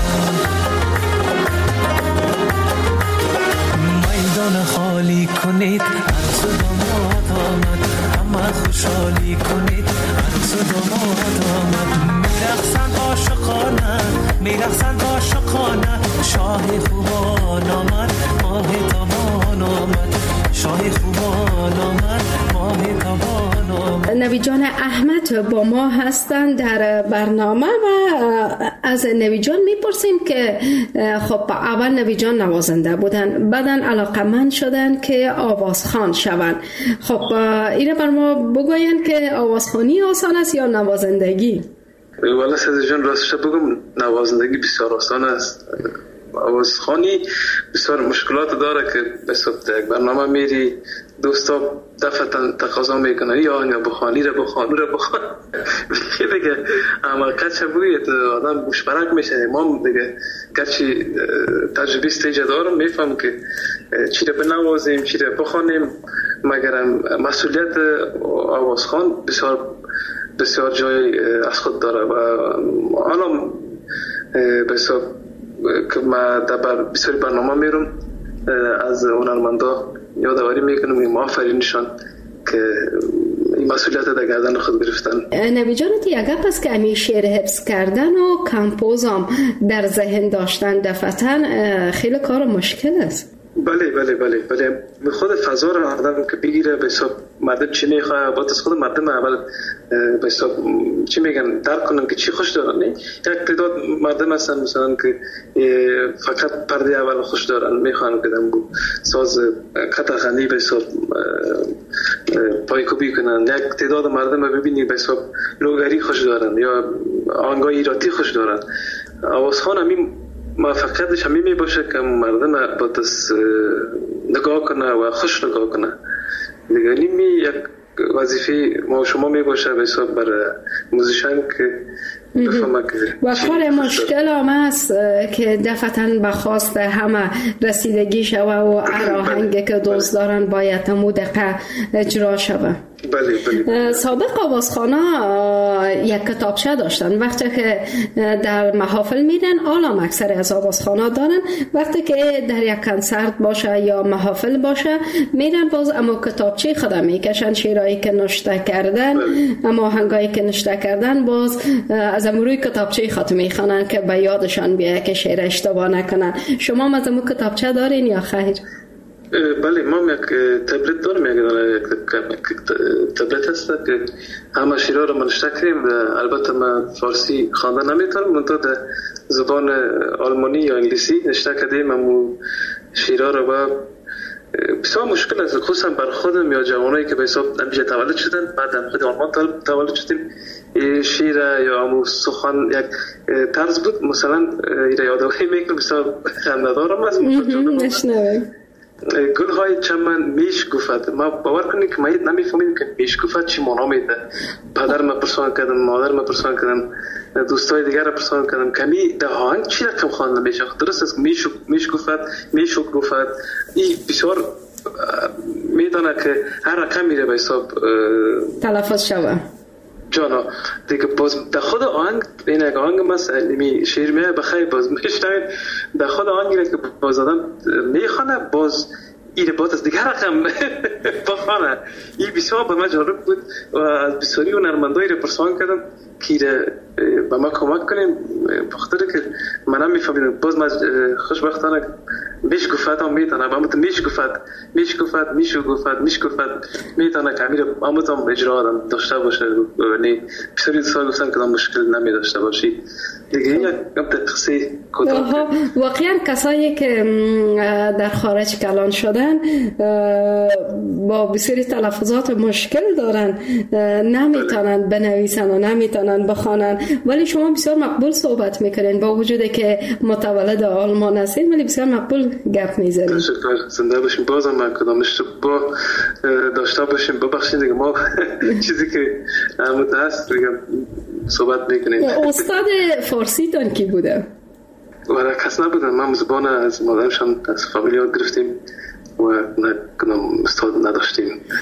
میدان خالی کنید عروس و داماد آمد همه خوشحالی کنید عروس و داماد آمد میرقصند عاشقانه میرقصند عاشقانه شاه خوبان آمد ماه تابان آمد شاه خوبان آمد ماه تابان آمد. نوید جان احمد با ما هستند در برنامه و از نوید جان میپرسیم که خب اول نوید جان نوازنده بودن بعدن علاقمند شدن که آوازخوان شوند. خب اینه بر ما بگوین که آوازخوانی آسان است یا نوازندگی؟ والا سید جان راستش بگم نوازندگی بسیار آسان است. آوازخوانی بسیار مشکلات داره که بسیار یک برنامه میری دوستا دفعه تقاضا میکنه یا آهنگ بخوانی را بخوان را بخوان دیگه اما کچه بوید آدم مشبرک میشه. ما دیگه کچی تجربه استیجه دارم میفهم که چی را بنوازیم چی را بخوانیم مگر مسئولیت آوازخوان بسیار بسیار جای از خود داره و الان بسیار که ما در بسیاری برنامه میرم از هنرمندا یادآوری میکنم این آفرینشان که این مسئولیت در گردن خود گرفتن. نوید جان یک گپ است که همین شعر حفظ کردن و کمپوزم در ذهن داشتن دفعتاً خیلی کار مشکل است. بله بله بله بله خود فضا رو آدم که بگیره به حساب مردم چی میخواه با از خود مردم اول به حساب چی میگن درک کنن که چی خوش دارن. نه یک تعداد مردم هستن مثلا که فقط پرده اول خوش دارن میخوان که دم ساز قطعی به حساب پایکوبی کنن. یک تعداد مردم ببینی به حساب لوگری خوش دارن یا آهنگای ایراتی خوش دارن. آوازخوان همین موفقیتش همین می باشه که مردم با دست نگاه کنه و خوش نگاه کنه. دیگه نیمی یک وظیفه ما شما می باشه به حساب برای موزیشن که بفهمه که و کار مشکل هم است که دفعتاً به خواست همه رسیدگی شوه و هر آهنگی که دوست دارن باید تمو دقیقه اجرا شوه. بله بله. سابق آوازخوانا یک کتابچه داشتن وقتی که در محافل میرن آلام اکثر از آوازخوانا دارن وقتی که در یک کنسرت باشه یا محافل باشه میرن باز اما کتابچه خدا میکشن شعرهایی که نوشته کردن اما آهنگایی که نوشته کردن باز از امروی کتابچه خود میخوانن که به یادشان بیایه که شعر اشتباه نکنن. شما از امو کتابچه دارین یا خیر؟ بله ما یک تبلت دارم یک تبلت هست که همه شیرها رو منشته کریم. البته من فارسی خواندن نمیتونم منطقه در زبان آلمانی یا انگلیسی نشته کردیم امو شیرها رو و بسیار مشکل است خصوصا بر خودم یا جوانایی که به حساب نمیشه تولد شدن بعد هم خود آلمان تولد شدیم شیر یا امو سخن یک طرز بود مثلا ایره یادوهی میکنم بسیار خنده‌دارم است نشنوه گل های چمن میش گفت. ما باور کنید که ما نمیفهمیم که میش گفت چی معنا میده. پدر ما پرسان کردم مادر ما پرسان کردم دوستای دیگر را پرسان کردم کمی ده آهنگ چی رقم خوانده میشه. درست است میش میش گفت میش گفت این بسیار میدونه که هر رقم میره به حساب تلفظ شوه جانا دیگه باز در خود آهنگ این یک آهنگ مثلا شعر میه بخیر باز میشنوید در خود آهنگی که باز آدم میخوانه باز ایره باز از دیگه رقم بخوانه. این بسیار به من جالب بود و از بسیاری هنرمندایی رو پرسان کردم که ایره به ما کمک کنیم بخاطر که من هم میفهمیدم باز من خوشبختانه میش گفت هم میتونه با همون میش گفت میش گفت میشو گفت میش گفت میتونه که امیر همون هم اجرا آدم داشته باشه. یعنی بسیاری دوستان گفتن که مشکل نمی داشته باشی دیگه. این یک تقصیر کدام واقعا کسایی که در خارج کلان شدن با بسیاری تلفظات مشکل دارن نمیتونن بنویسن و نمیتونن بخوانن ولی شما بسیار مقبول صحبت میکنین با وجودی که متولد آلمان هستین ولی بسیار مقبول گپ میزنین. تشکر زنده باشین. بازم من کدام اشتباه داشته باشیم ببخشید دیگه ما چیزی که عمود هست دیگه صحبت میکنیم. استاد فارسی تان کی بوده؟ ولی کس نبودن. من زبان از مادرشان از فامیل یاد گرفتیم و نه کنم استاد نداشتیم.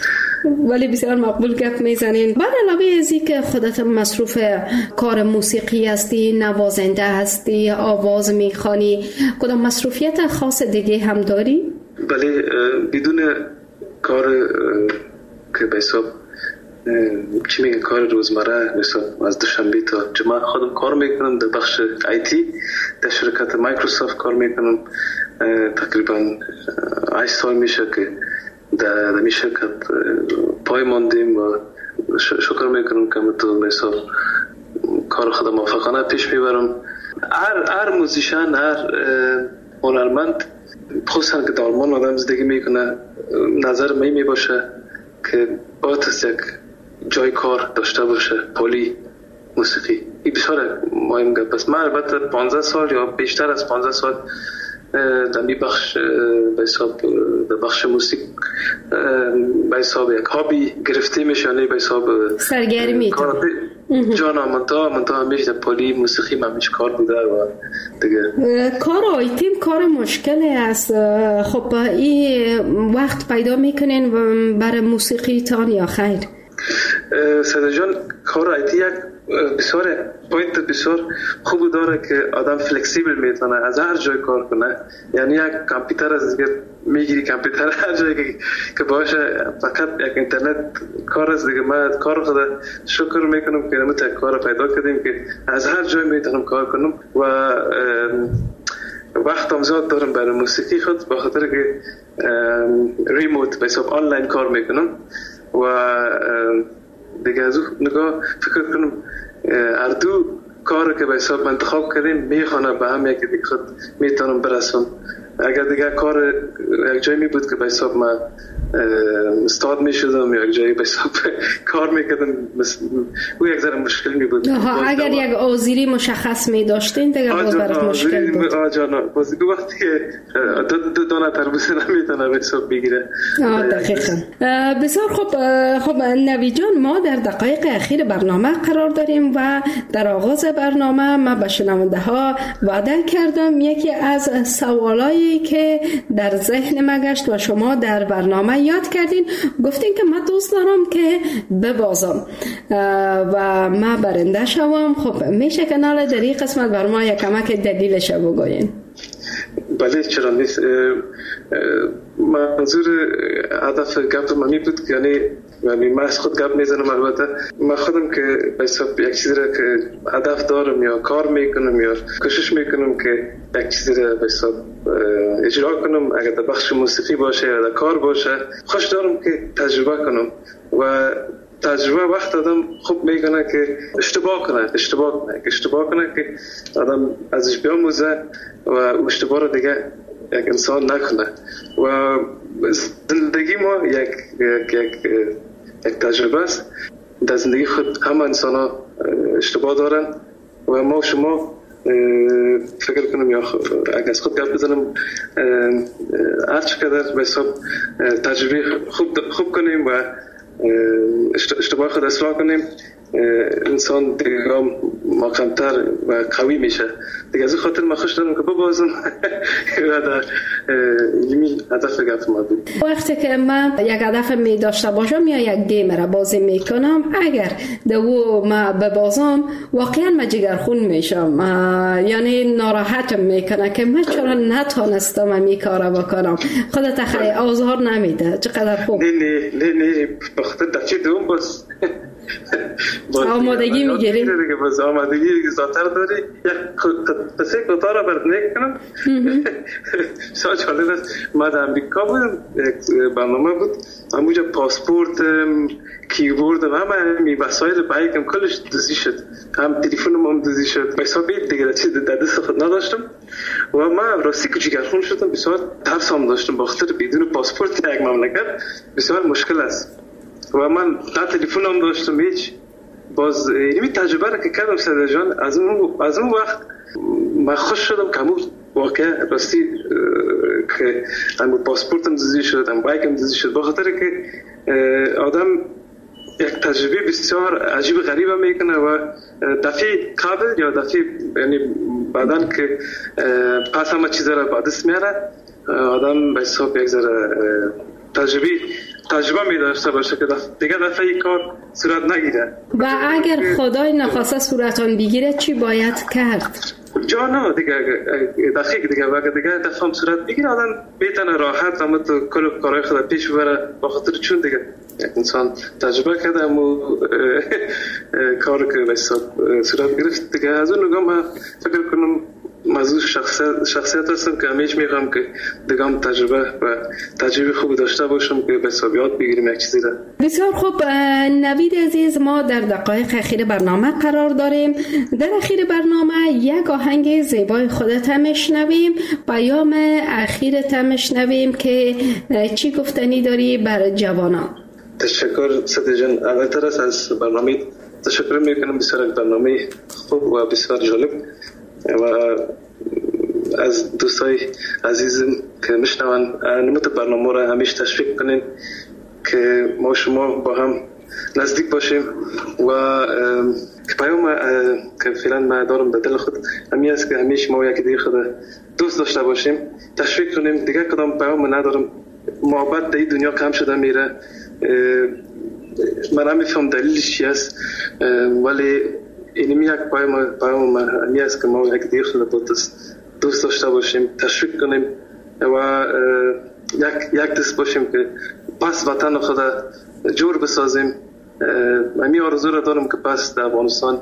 ولی بسیار مقبول گپ میزنین. بعد علاوه از این که خودت مصروف کار موسیقی هستی، نوازنده هستی، آواز میخوانی، کدام مصروفیت خاص دیگه هم داری؟ بله، بدون کار که به حساب چی میگن کار روزمره، مثلا از دوشنبه تا جمعه خودم کار میکنم در بخش آیتی در شرکت مایکروسافت کار میکنم. تقریبا هشت سال میشه که در می شرکت پای ماندیم و شکر میکنم که تو مثلا کار خودم موفقانه پیش میبرم. هر هر موزیشن، هر هنرمند، خصوصا که در آلمان آدم زندگی میکنه، نظر می می باشه که باید یک جای کار داشته باشه، پولی موسیقی. این بسیار مهم گپ است. من البته پانزده سال یا بیشتر از پانزده سال در می بخش به حساب در بخش موسیقی به حساب یک هابی گرفته میشه، یعنی به حساب سرگرمی جانا منتا منتا همیشه در پولی موسیقی من همیشه کار بوده و دیگه. کار آیتیم کار مشکلی است. خب این وقت پیدا میکنین برای موسیقی تان یا خیر؟ ساده جان، کار آیتی یک بسیار پوینت بسیار خوب داره که آدم فلکسیبل میتونه از هر جای کار کنه. یعنی یک کامپیوتر از دیگه میگیری، کامپیوتر هر جایی که باشه، فقط یک اینترنت کار است دیگه. من کار خدا شکر میکنم که نمیت کار پیدا کردیم که از هر جای میتونم کار کنم و وقت هم زیاد دارم برای موسیقی خود، به خاطر که ریموت به حساب آنلاین کار میکنم و دیگه از اون نگاه فکر کنم هر دو کار که به حساب انتخاب کردیم میخوانه به هم یکی دیگه خود میتونم برسم. اگر دیگه کار یک جایی می بود که به حساب من استاد می شدم یا یک جایی به حساب کار میکردم، او یک ذره مشکل می بود. اگر یک آذری مشخص می داشتین دیگه باز برات مشکل بود. آه جانا باز دو وقتی که دو دانه تربوز نمیتونه به حساب بگیره. دقیقاً. بسیار خوب. خب نوی جان، ما در دقایق اخیر برنامه قرار داریم و در آغاز برنامه ما به شنونده ها وعده کردم یکی از سوالایی که در ذهن ما گشت و شما در برنامه یاد کردین، گفتین که من دوست دارم که ببازم و من برنده شوم. خب میشه که ناله در این قسمت بر ما یک کمک دلیلش بگوین؟ بله، چرا نیست. منظور هدف گپ من می بود که یعنی یعنی من از خود گپ میزنم. البته من خودم که به حساب یک چیزی را که هدف دارم یا کار میکنم یا کوشش میکنم که یک چیزی را به حساب اجرا کنم، اگر در بخش موسیقی باشه یا در کار باشه، خوش دارم که تجربه کنم و تجربه وقت آدم خوب میکنه که اشتباه کنه اشتباه کنه که اشتباه کنه که آدم ازش بیاموزه و اشتباه رو دیگه یک انسان نکنه. و زندگی ما یک یک یک یک تجربه است. در زندگی خود همه انسان ها اشتباه دارن و ما شما فکر کنم یا اگر از خود گپ بزنم هر چقدر به حساب تجربه خوب خوب کنیم و اشتباه خود اصلاح کنیم، انسان دیگه محکم‌تر و قوی میشه دیگه. از این خاطر من خوش دارم که ببازم و در یمی هدف گفت ما بود. وقتی که من یک هدف می داشته باشم یا یک گیم را بازی میکنم، اگر دو ما ببازم واقعا من جگرخون میشم، یعنی ناراحتم میکنه که من چرا نتونستم این کارا بکنم. خودت خیلی آزار نمیده. چقدر خوب. نه نه نه نه بخاطر دفعه دوم باز آمادگی میگیری دیگه، باز آمادگی زیادتر داری. یک پسه کوتاه را برد نکنم. بسیار جالب است. من در امریکا بودم، یک برنامه بود، همونجا پاسپورت، کیبورد و همه وسایل بایکم کلش دزدی شد، هم تلفنم هم دزدی شد. به حساب دیگه چیز در دست خود نداشتم و من راستی که جگرخون شدم. بسیار ترس هم داشتم، بخاطر بدون پاسپورت یک مملکت بسیار مشکل است و من نه تلفن هم داشتم هیچ. باز اینمی تجربه را که کردم ساده جان، از اون از اون وقت من خوش شدم که همون واقعا راستی که هم پاسپورتم دزدی شد، هم بایکم دزدی شد، بخاطر که آدم یک تجربه بسیار عجیب غریب میکنه و دفعه قبل یا دفعه یعنی بعدن که پس همه چیز را به دست میاره، آدم به حساب یک ذره تجربه تجربه می داشته باشه که دیگه دفعه این کار صورت نگیره. و اگر خدای نخواسته صورت آن بگیره چی باید کرد؟ جا نه دیگه دقیق دیگه و دیگه دفعه صورت بگیره آدم بیتنه راحت اما تو کل کارهای خود پیش ببره با خاطر چون دیگه انسان تجربه کرده اما کار که بسیار صورت گرفت دیگه. از اون نگاه من فکر کنم موضوع شخصیت شخصیت هستم که همیشه میخوام که دیگه هم تجربه و تجربه خوبی داشته باشم که به یاد بگیریم یک چیزی را. بسیار خوب نوید عزیز، ما در دقایق اخیر برنامه قرار داریم. در اخیر برنامه یک آهنگ زیبای خودت میشنویم، پیام اخیرت میشنویم که چی گفتنی داری بر جوانان. تشکر سید جان، اولتر از برنامه تشکر میکنم، بسیار برنامه خوب و بسیار جالب و از دوستای عزیزم که میشنون نموت برنامه را همیشه تشویق کنین که ما شما با هم نزدیک باشیم و که پیام که فعلا ما دارم به دل خود همین است که همیشه ما یکی دیگه خود دوست داشته باشیم، تشویق کنیم. دیگه کدام پیام ندارم، محبت در این دنیا کم شده میره. من نمیفهم دلیلش چی است، ولی اینمی یک پیام پیام همی است که ما یک دیگه خود دوست داشته باشیم، تشویق کنیم و یک یک دست باشیم که پس وطن خود جور بسازیم. همی آرزو را دارم که پس در افغانستان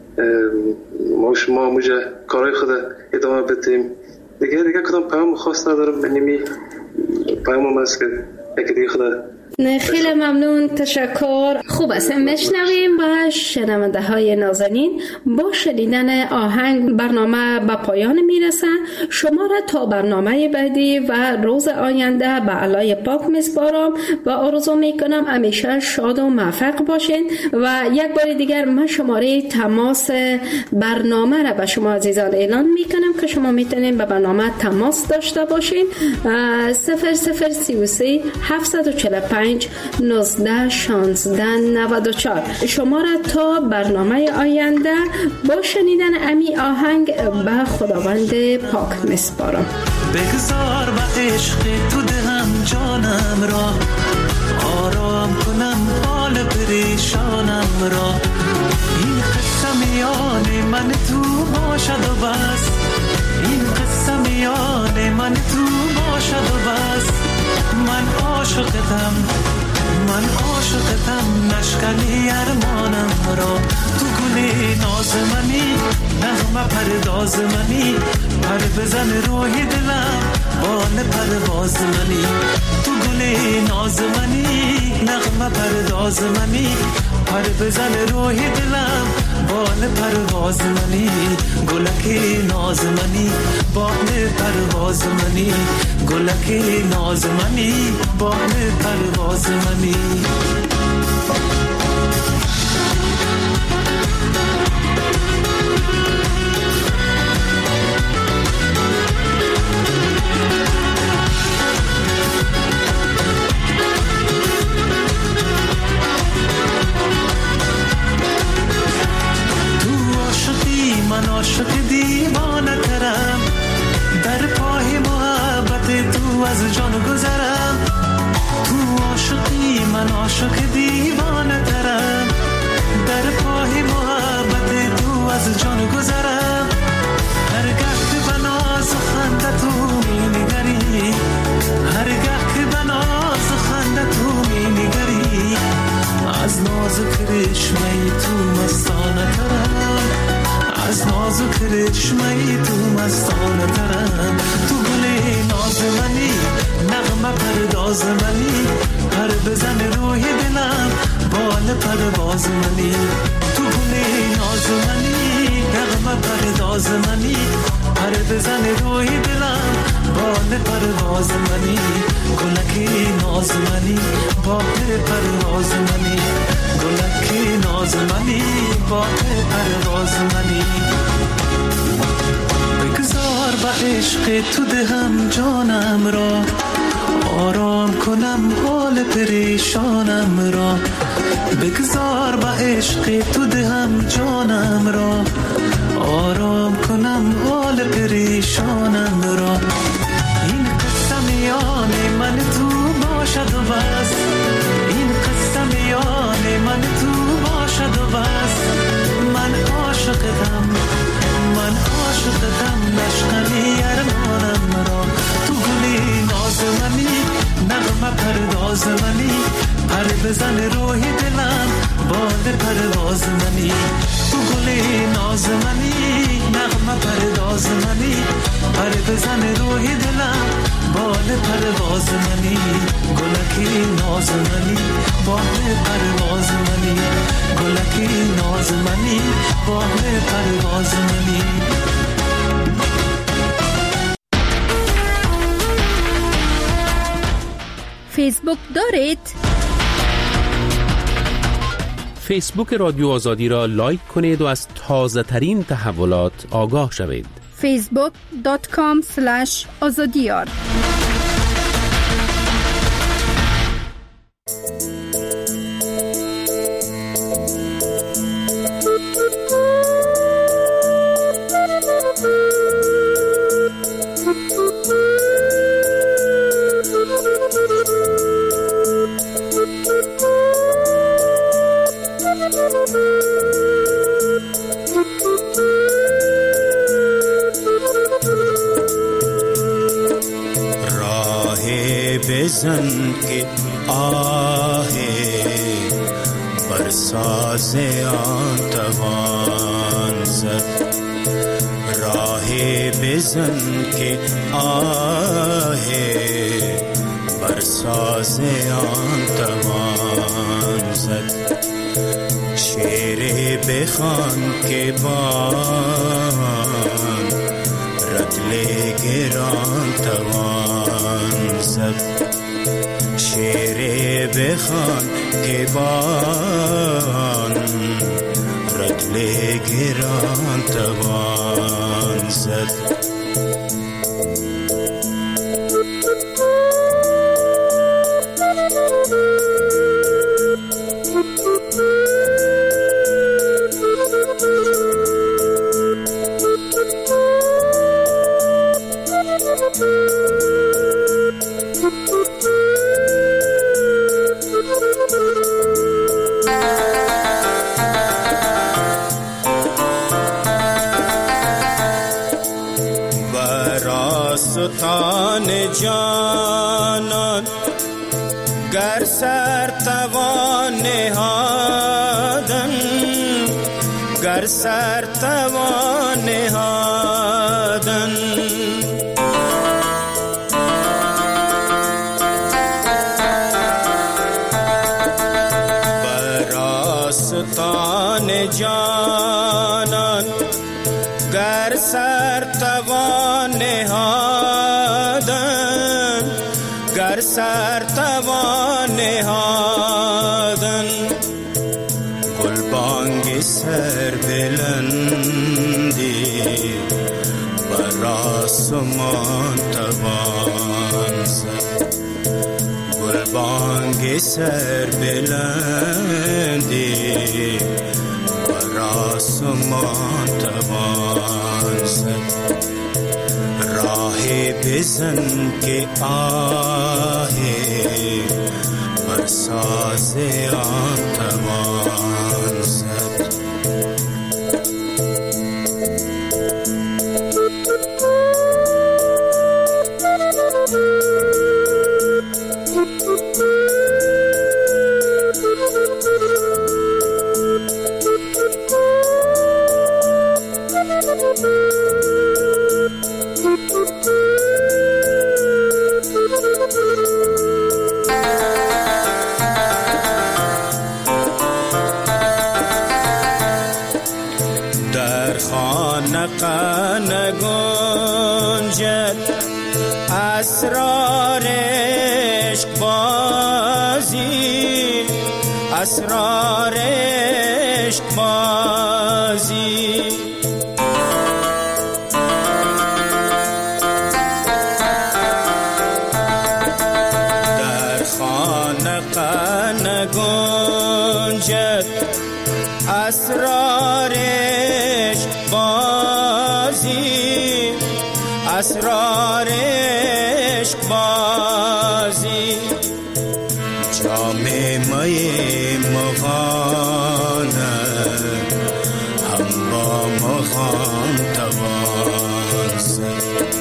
ما شما موجه کارهای خود ادامه بدیم. دیگه دیگه کدام پیام خاص ندارم، اینمی پیام است که یک دیگه خود. خیلی ممنون، تشکر. خوب است، میشنویم با شنونده های نازنین. با شنیدن آهنگ برنامه به پایان میرسه. شما را تا برنامه بعدی و روز آینده به علای پاک میسپارم و آرزو میکنم همیشه شاد و موفق باشین. و یک بار دیگر من شماره تماس برنامه را به شما عزیزان اعلان میکنم که شما میتونین به برنامه تماس داشته باشین. صفر صفر سی و سه هفتصد و چهل و پنج نوزده شانزده نود و چهار. شما را تا برنامه آینده با شنیدن امی آهنگ به خداوند پاک میسپارم. بگذار به عشق تو دهم جانم را، آرام کنم حال پریشانم را. این قصه میان من تو باشد و بس، این قصه میان من تو باشد و بس. من عاشقتم، من عاشقتم، نشکنی ارمانم را. تو گلی ناز منی، نغمه پرداز منی، پر بزن روحی دلم بال پرواز منی. تو گلی ناز منی، نغمه پرداز منی، پر بزن روحی دلم بال پرواز منی. گلکی ناز منی، بال پرواز منی، گلکی ناز منی، بال پرواز منی. من عاشق دیوانه ترم، در پای محبت تو از جان گذرم. تو عاشقی من عاشق دیوانه ترم، در پای محبت تو از جان گذرم. هرگاه که به ناز و خنده تو می نگری، هرگاه که به ناز و خنده تو می نگری، از ناز و کرشمه تو مستانه ترم، از ناز و کرشمه تو مستانه ترم. تو گلی ناز منی، نغمه پرداز منی، پر بزن روحی دلم بال پرواز منی. تو گلی ناز منی، نغمه پرداز منی، پر بزن روحی دلم بال پرواز منی. گلکی ناز منی، بال پرواز منی، گلکی ناز منی، بال پرواز منی. بگذار به عشق تو دهم جانم را، آرام کنم حال پریشانم را. بگذار به عشق تو دهم جانم را، آرام کنم حال پریشانم را. این قصه میان من تو باشد و بس، بزن روح دلم بال پرواز منی، تو گل ناز منی، نغمه پرداز منی، پر بزن روح دلم بال پرواز منی، گلکی ناز منی، بال پرواز منی، گلکی ناز منی، بال پرواز منی. فیسبوک دارید؟ فیسبوک رادیو آزادی را لایک کنید و از تازه ترین تحولات آگاه شوید. فیسبوک دات کام اسلش آزادیار. بزن که آه برساز آن توان زد، راه بزن که آه برساز آن توان زد، شعر بخوان که بان رتل گران توان زد، شعر بخوان که بان رتل گران توان زد. سلطان جانان گر سر توان نهادن، گر سر توان نهادن، بر آستان جانان گر سر توان نهادن، گر سر توان نهادن، گلبانگ سر بلندی بر آسمان توان زد، گلبانگ سر بلندی بر آسمان توان زد، راه بزن که آه بر ساز آن توان زد. در خانقه نگنجد اسرار عشق بازی، اسرار عشق بازی، در خانقه نگنجد اسرار عشق بازی، اسرار عشق بازی، جام می مغانه هم با مغان توان زد،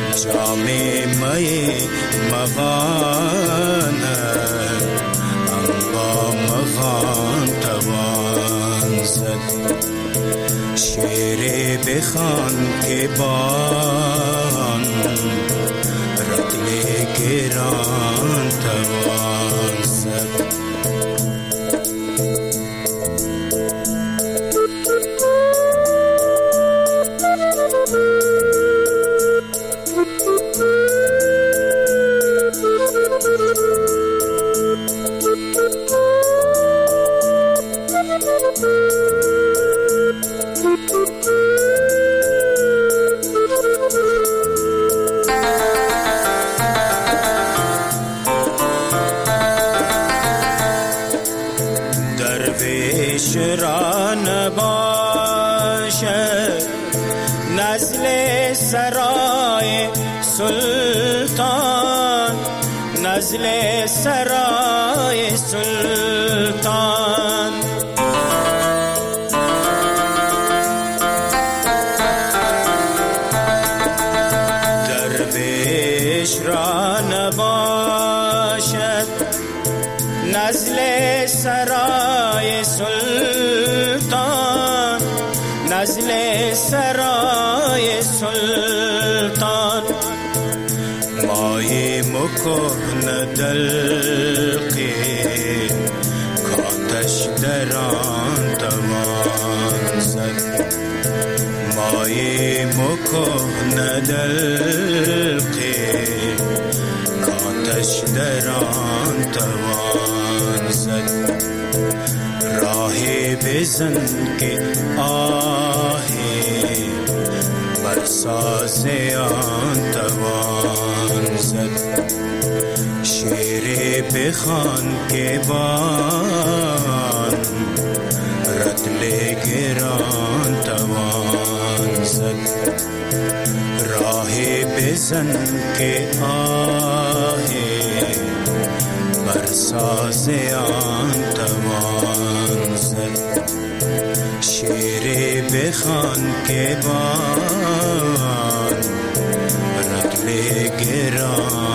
جام می مغانه هم شعر بخوان که بان رطل گران توان زد. درویش را نباشد نزل سرای سلطان، نزل سرای سلطان. درویش را نباشد نزل سرای سلطان، نزل سرای سلطان. مای مکن دلقی کاتش دران توان زد. مای مکن دلقی کاتش دران توان زد. راهی بزن که آهی برساز آن توان زد. شعر بخوان که بان رطل گران توان زد. راهی بزن که آهی برساز آن توان زد. شعر بخوان که بان رطل گران